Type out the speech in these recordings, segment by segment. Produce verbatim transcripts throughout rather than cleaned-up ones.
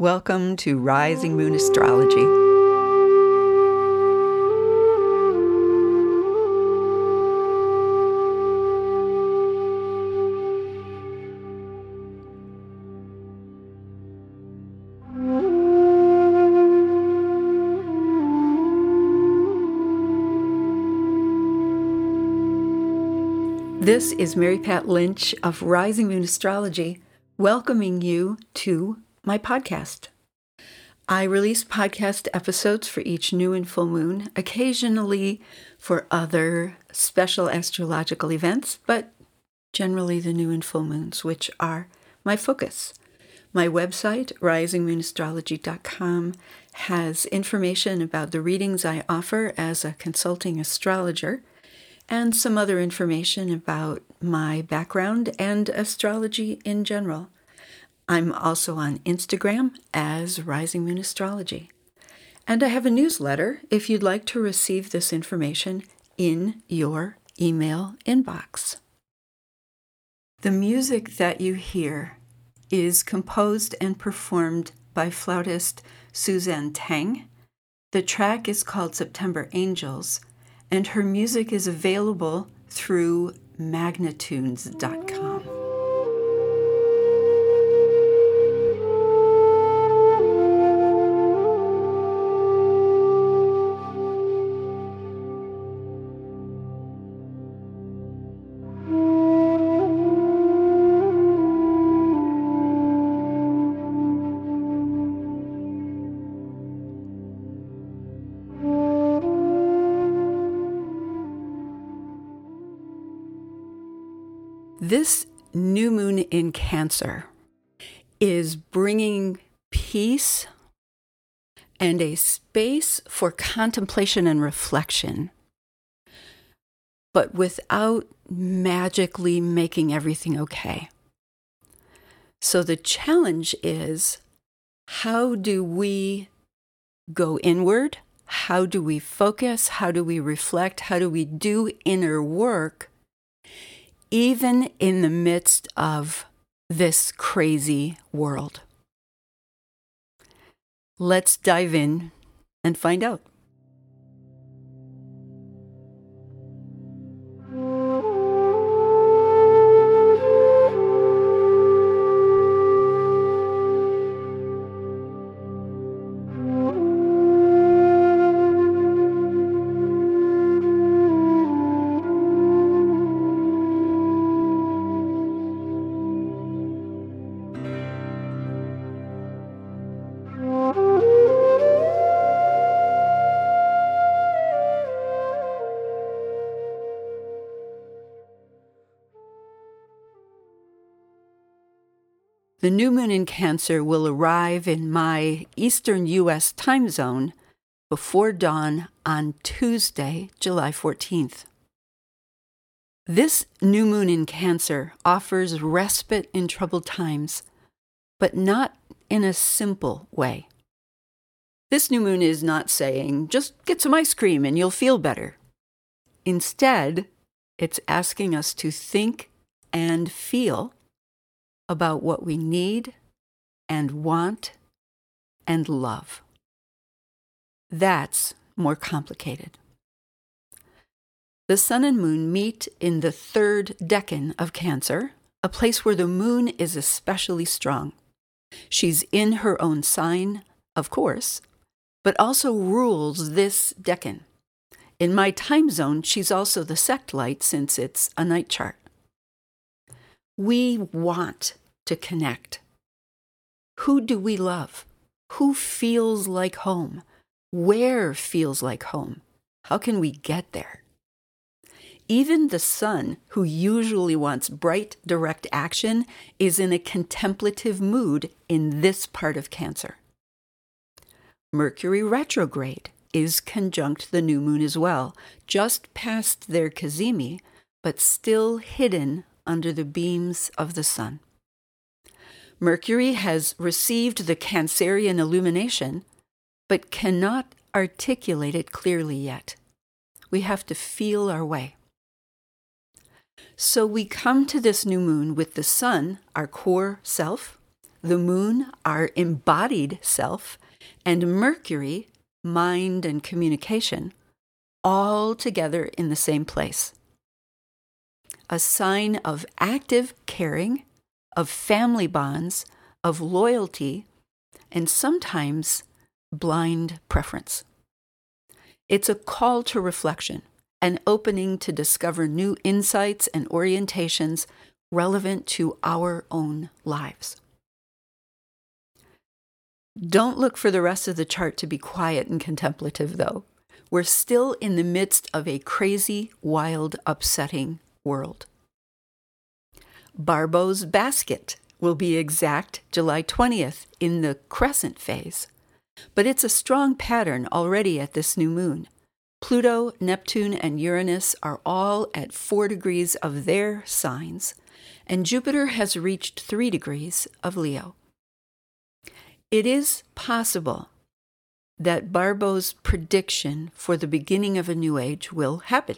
Welcome to Rising Moon Astrology. This is Mary Pat Lynch of Rising Moon Astrology, welcoming you to my podcast. I release podcast episodes for each new and full moon, occasionally for other special astrological events, but generally the new and full moons, which are my focus. My website, rising moon astrology dot com, has information about the readings I offer as a consulting astrologer, and some other information about my background and astrology in general. I'm also on Instagram as Rising Moon Astrology. And I have a newsletter if you'd like to receive this information in your email inbox. The music that you hear is composed and performed by flautist Suzanne Tang. The track is called September Angels, and her music is available through magnitunes dot com. This new moon in Cancer is bringing peace and a space for contemplation and reflection, but without magically making everything okay. So the challenge is, how do we go inward? How do we focus? How do we reflect? How do we do inner work even in the midst of this crazy world? Let's dive in and find out. The new moon in Cancer will arrive in my Eastern U S time zone before dawn on Tuesday, July fourteenth. This new moon in Cancer offers respite in troubled times, but not in a simple way. This new moon is not saying, just get some ice cream and you'll feel better. Instead, it's asking us to think and feel about what we need and want and love. That's more complicated. The sun and moon meet in the third decan of Cancer, a place where the moon is especially strong. She's in her own sign, of course, but also rules this decan. In my time zone, she's also the sect light since it's a night chart. We want to connect. Who do we love? Who feels like home? Where feels like home? How can we get there? Even the sun, who usually wants bright, direct action, is in a contemplative mood in this part of Cancer. Mercury retrograde is conjunct the new moon as well, just past their cazimi, but still hidden under the beams of the sun. Mercury has received the Cancerian illumination, but cannot articulate it clearly yet. We have to feel our way. So we come to this new moon with the sun, our core self, the moon, our embodied self, and Mercury, mind and communication, all together in the same place. A sign of active caring, of family bonds, of loyalty, and sometimes blind preference. It's a call to reflection, an opening to discover new insights and orientations relevant to our own lives. Don't look for the rest of the chart to be quiet and contemplative, though. We're still in the midst of a crazy, wild, upsetting world. Barbo's basket will be exact July twentieth in the crescent phase, but it's a strong pattern already at this new moon. Pluto, Neptune, and Uranus are all at four degrees of their signs, and Jupiter has reached three degrees of Leo. It is possible that Barbo's prediction for the beginning of a new age will happen.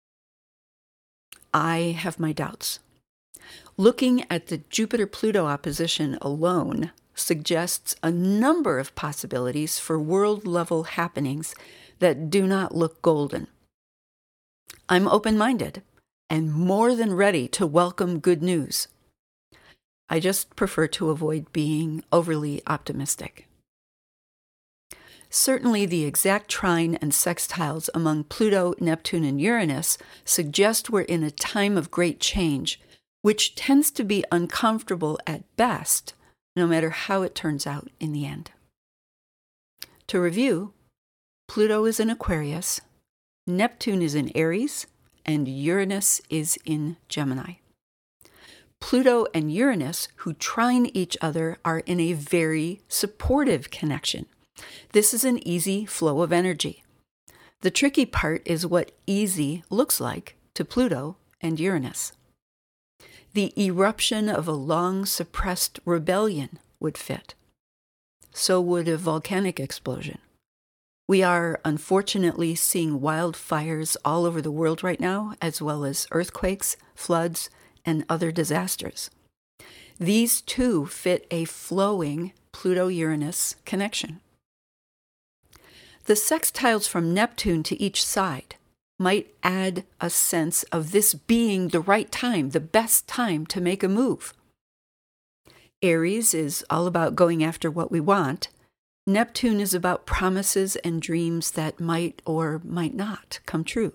I have my doubts. Looking at the Jupiter-Pluto opposition alone suggests a number of possibilities for world-level happenings that do not look golden. I'm open-minded and more than ready to welcome good news. I just prefer to avoid being overly optimistic. Certainly, the exact trine and sextiles among Pluto, Neptune, and Uranus suggest we're in a time of great change, which tends to be uncomfortable at best, no matter how it turns out in the end. To review, Pluto is in Aquarius, Neptune is in Aries, and Uranus is in Gemini. Pluto and Uranus, who trine each other, are in a very supportive connection. This is an easy flow of energy. The tricky part is what easy looks like to Pluto and Uranus. The eruption of a long-suppressed rebellion would fit. So would a volcanic explosion. We are unfortunately seeing wildfires all over the world right now, as well as earthquakes, floods, and other disasters. These two fit a flowing Pluto-Uranus connection. The sextiles from Neptune to each side might add a sense of this being the right time, the best time to make a move. Aries is all about going after what we want. Neptune is about promises and dreams that might or might not come true.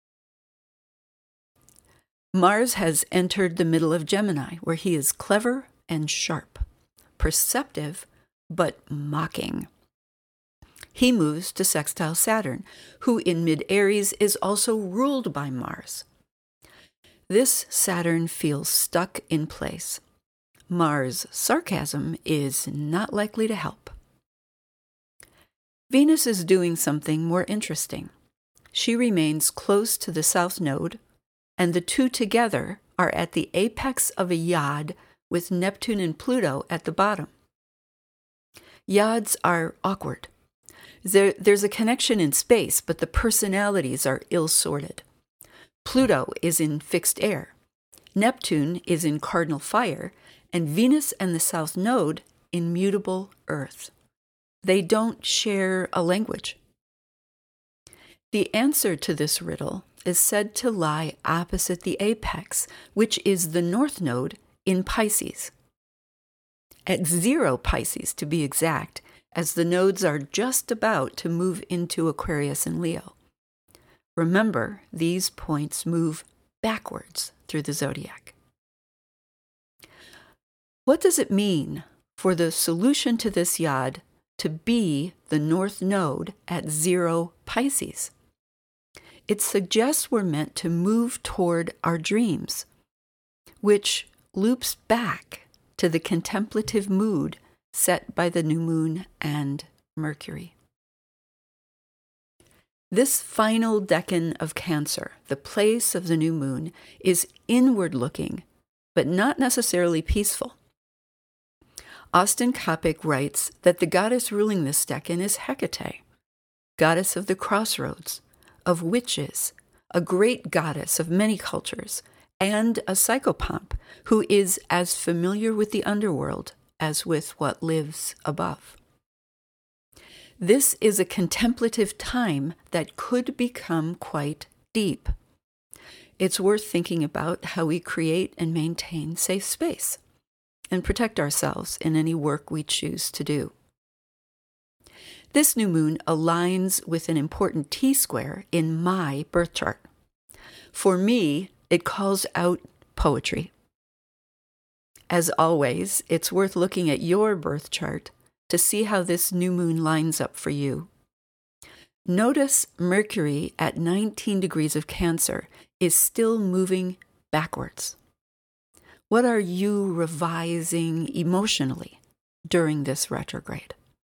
Mars has entered the middle of Gemini, where he is clever and sharp, perceptive but mocking. He moves to sextile Saturn, who in mid-Aries is also ruled by Mars. This Saturn feels stuck in place. Mars' sarcasm is not likely to help. Venus is doing something more interesting. She remains close to the south node, and the two together are at the apex of a yod with Neptune and Pluto at the bottom. Yods are awkward. There, there's a connection in space, but the personalities are ill-sorted. Pluto is in fixed air, Neptune is in cardinal fire, and Venus and the South Node in mutable earth. They don't share a language. The answer to this riddle is said to lie opposite the apex, which is the North Node in Pisces. At zero Pisces, to be exact, as the nodes are just about to move into Aquarius and Leo. Remember, these points move backwards through the zodiac. What does it mean for the solution to this yod to be the North Node at zero Pisces? It suggests we're meant to move toward our dreams, which loops back to the contemplative mood set by the new moon and Mercury. This final decan of Cancer, the place of the new moon, is inward-looking, but not necessarily peaceful. Austin Coppock writes that the goddess ruling this decan is Hecate, goddess of the crossroads, of witches, a great goddess of many cultures, and a psychopomp who is as familiar with the underworld as with what lives above. This is a contemplative time that could become quite deep. It's worth thinking about how we create and maintain safe space and protect ourselves in any work we choose to do. This new moon aligns with an important T-square in my birth chart. For me, it calls out poetry. As always, it's worth looking at your birth chart to see how this new moon lines up for you. Notice Mercury at nineteen degrees of Cancer is still moving backwards. What are you revising emotionally during this retrograde?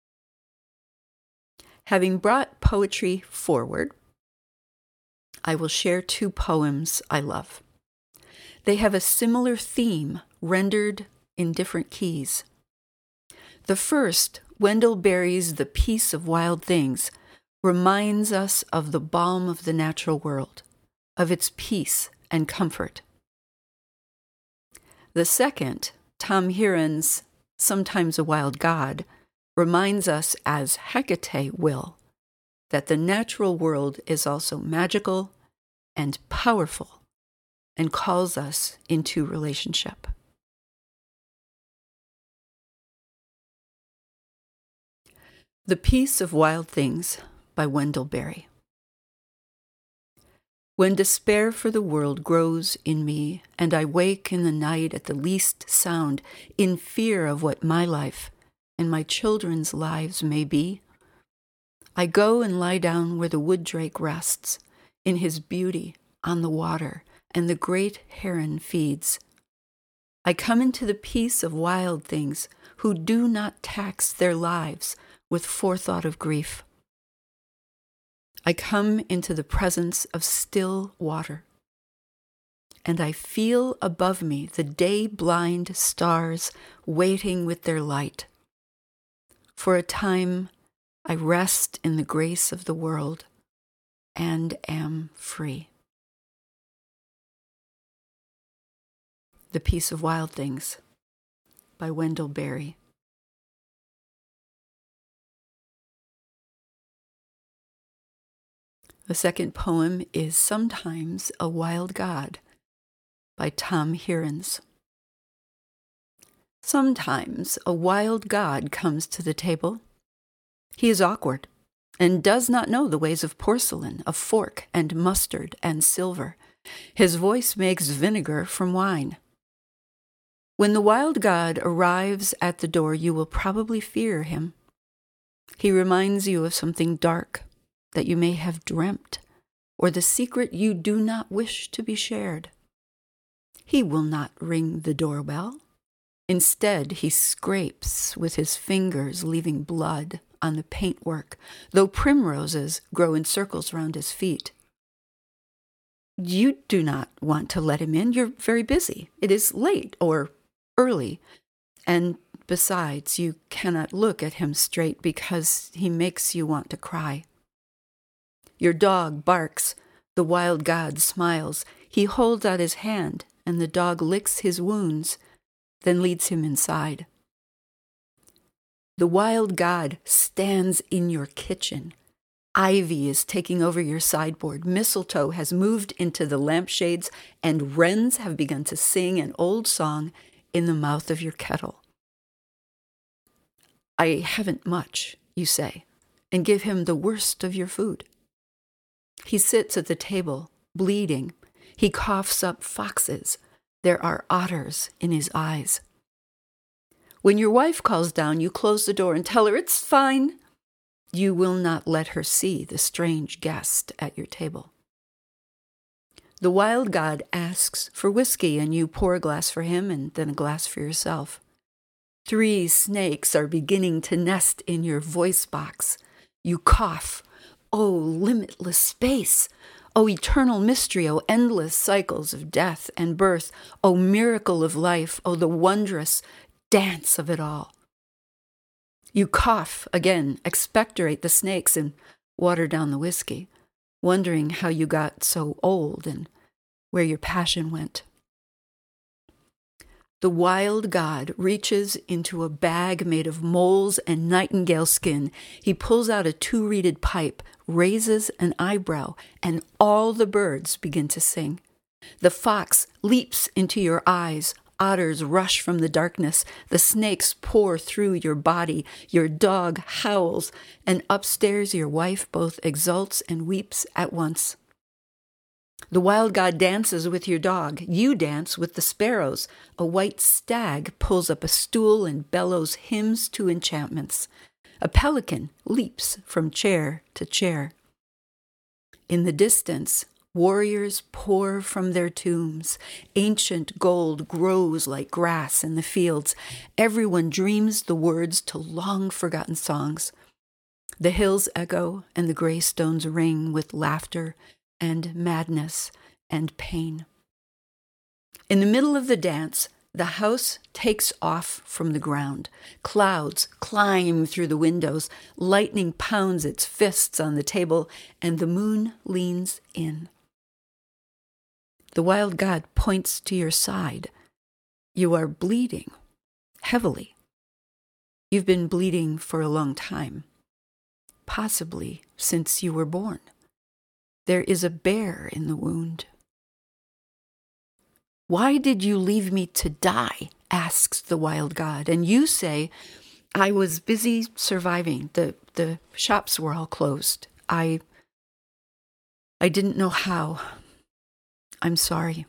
Having brought poetry forward, I will share two poems I love. They have a similar theme rendered in different keys. The first, Wendell Berry's The Peace of Wild Things, reminds us of the balm of the natural world, of its peace and comfort. The second, Tom Heron's Sometimes a Wild God, reminds us, as Hecate will, that the natural world is also magical and powerful and calls us into relationship. The Peace of Wild Things by Wendell Berry. When despair for the world grows in me, and I wake in the night at the least sound, in fear of what my life and my children's lives may be, I go and lie down where the wood drake rests, in his beauty on the water, and the great heron feeds. I come into the peace of wild things who do not tax their lives with forethought of grief. I come into the presence of still water, and I feel above me the day-blind stars waiting with their light. For a time, I rest in the grace of the world and am free. The Peace of Wild Things by Wendell Berry. The second poem is Sometimes a Wild God by Tom Hearns. Sometimes a wild god comes to the table. He is awkward and does not know the ways of porcelain, of fork and mustard and silver. His voice makes vinegar from wine. When the wild god arrives at the door, you will probably fear him. He reminds you of something dark that you may have dreamt, or the secret you do not wish to be shared. He will not ring the doorbell. Instead, he scrapes with his fingers, leaving blood on the paintwork, though primroses grow in circles round his feet. You do not want to let him in. You're very busy. It is late or early, and besides, you cannot look at him straight because he makes you want to cry. Your dog barks. The wild god smiles. He holds out his hand, and the dog licks his wounds, then leads him inside. The wild god stands in your kitchen. Ivy is taking over your sideboard. Mistletoe has moved into the lampshades, and wrens have begun to sing an old song in the mouth of your kettle. I haven't much, you say, and give him the worst of your food. He sits at the table, bleeding. He coughs up foxes. There are otters in his eyes. When your wife calls down, you close the door and tell her it's fine. You will not let her see the strange guest at your table. The wild god asks for whiskey, and you pour a glass for him and then a glass for yourself. Three snakes are beginning to nest in your voice box. You cough. Oh, limitless space. Oh, eternal mystery. Oh, endless cycles of death and birth. Oh, miracle of life. Oh, the wondrous dance of it all. You cough again, expectorate the snakes, and water down the whiskey, wondering how you got so old and where your passion went. The wild god reaches into a bag made of moles and nightingale skin. He pulls out a two-reeded pipe, raises an eyebrow, and all the birds begin to sing. The fox leaps into your eyes. Otters rush from the darkness. The snakes pour through your body. Your dog howls, and upstairs your wife both exults and weeps at once. The wild god dances with your dog. You dance with the sparrows. A white stag pulls up a stool and bellows hymns to enchantments. A pelican leaps from chair to chair. In the distance, warriors pour from their tombs. Ancient gold grows like grass in the fields. Everyone dreams the words to long-forgotten songs. The hills echo and the gray stones ring with laughter and madness and pain. In the middle of the dance, the house takes off from the ground. Clouds climb through the windows. Lightning pounds its fists on the table, and the moon leans in. The wild god points to your side. You are bleeding heavily. You've been bleeding for a long time, possibly since you were born. There is a bear in the wound. Why did you leave me to die? Asks the wild god. And you say, I was busy surviving. The, the shops were all closed. I, I didn't know how. I'm sorry.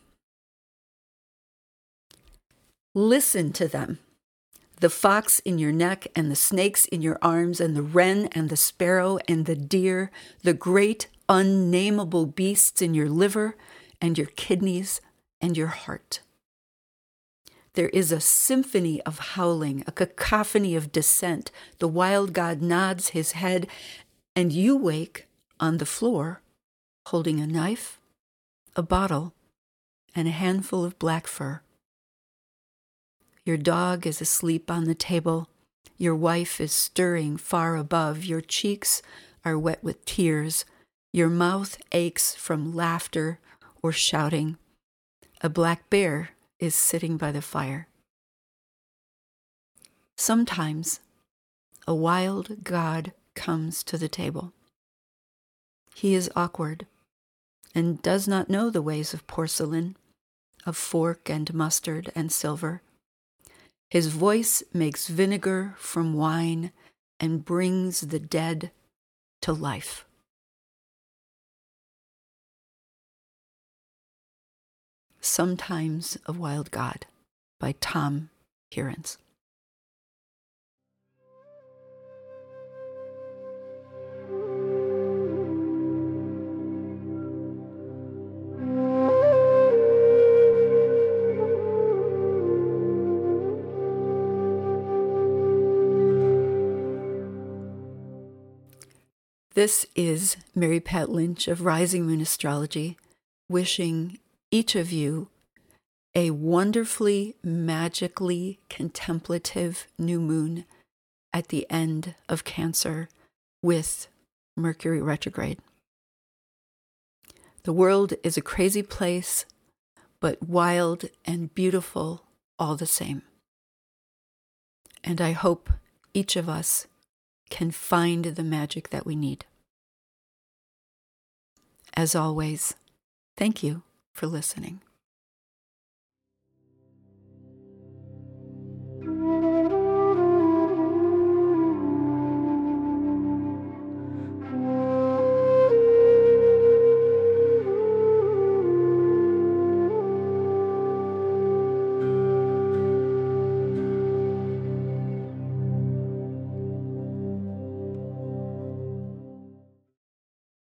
Listen to them. The fox in your neck and the snakes in your arms and the wren and the sparrow and the deer, the great unnameable beasts in your liver and your kidneys and your heart. There is a symphony of howling, a cacophony of dissent. The wild god nods his head, and you wake on the floor holding a knife, a bottle, and a handful of black fur. Your dog is asleep on the table. Your wife is stirring far above. Your cheeks are wet with tears. Your mouth aches from laughter or shouting. A black bear is sitting by the fire. Sometimes a wild god comes to the table. He is awkward and does not know the ways of porcelain, of fork and mustard and silver. His voice makes vinegar from wine and brings the dead to life. Sometimes a Wild God by Tom Hearens. This is Mary Pat Lynch of Rising Moon Astrology, wishing each of you a wonderfully, magically contemplative new moon at the end of Cancer with Mercury retrograde. The world is a crazy place, but wild and beautiful all the same. And I hope each of us can find the magic that we need. As always, thank you for listening.